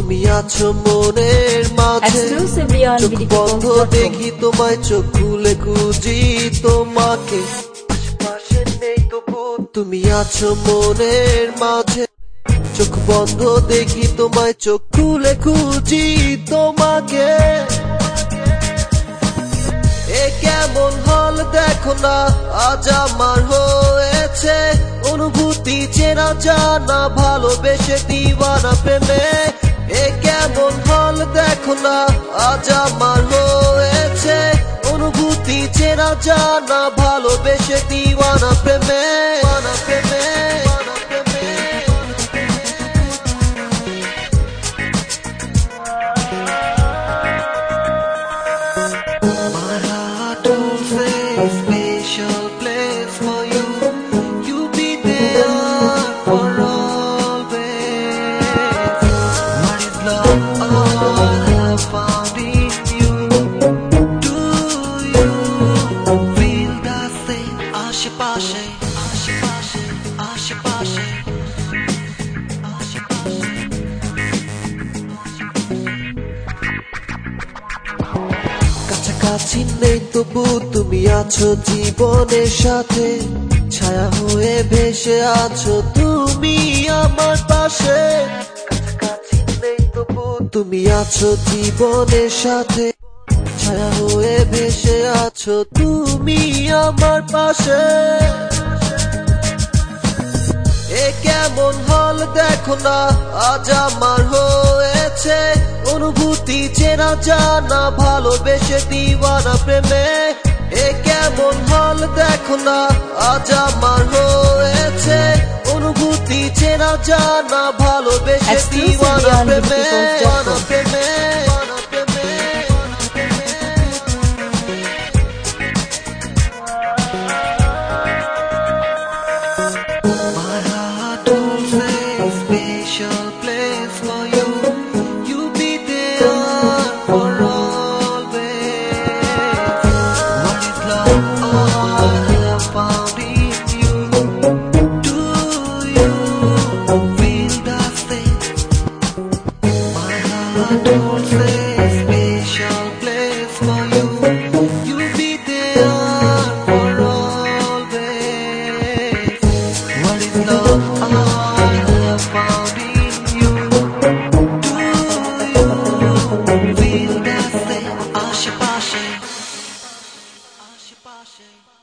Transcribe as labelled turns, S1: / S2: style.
S1: তুমি আছো মনের মাঝে, চোখ বন্ধ দেখি তোমায়, চোখ খুলে খুঁজি তোমাকে, আশেপাশে নেই তবু তুমি আছো মনের মাঝে, চোখ বন্ধ দেখি তোমায়, চোখ খুলে খুঁজি তোমাকে। এ কেমন হল দেখো না আজ আমার হয়েছে, অনুভূতি চেনা জানা ভালোবেসে দিওয়ানা প্রেমে। এ কেমন হল দেখো না আজ আমার হয়েছে, অনুভূতি চেনা জানা ভালোবেসে দিওয়ানা প্রেমে। Special place for you, you be there for always. What is love? All I have found in you. Do you feel the same? Ashe pashe, ashe pashe, ashe pashe. কাছাকাছি নেই তবু তুমি আছো জীবনের সাথে, ছায়া হয়ে ভেসে আছো তুমি আমার পাশে। কাছাকাছি নেই তবু তুমি আছো জীবনের সাথে, ছায়া হয়ে ভেসে আছো তুমি আমার পাশে। এ কেমন হল দেখো না আজ আমার হয়েছে, অনুভূতি চেনা জানা ভালোবেসে দিওয়ানা প্রেমে। এ কেমন হল দেখো না আজ আমার হয়েছে, অনুভূতি চেনা জানা ভালোবেসে দিওয়ানা প্রেমে। Special place for you, you be there for always. What is love? All I have found in you. Do you feel the same? My heart will say special place for you, you be there for always. What is love? Found in you. Do you feel the same? Ashe pashe, ashe pashe.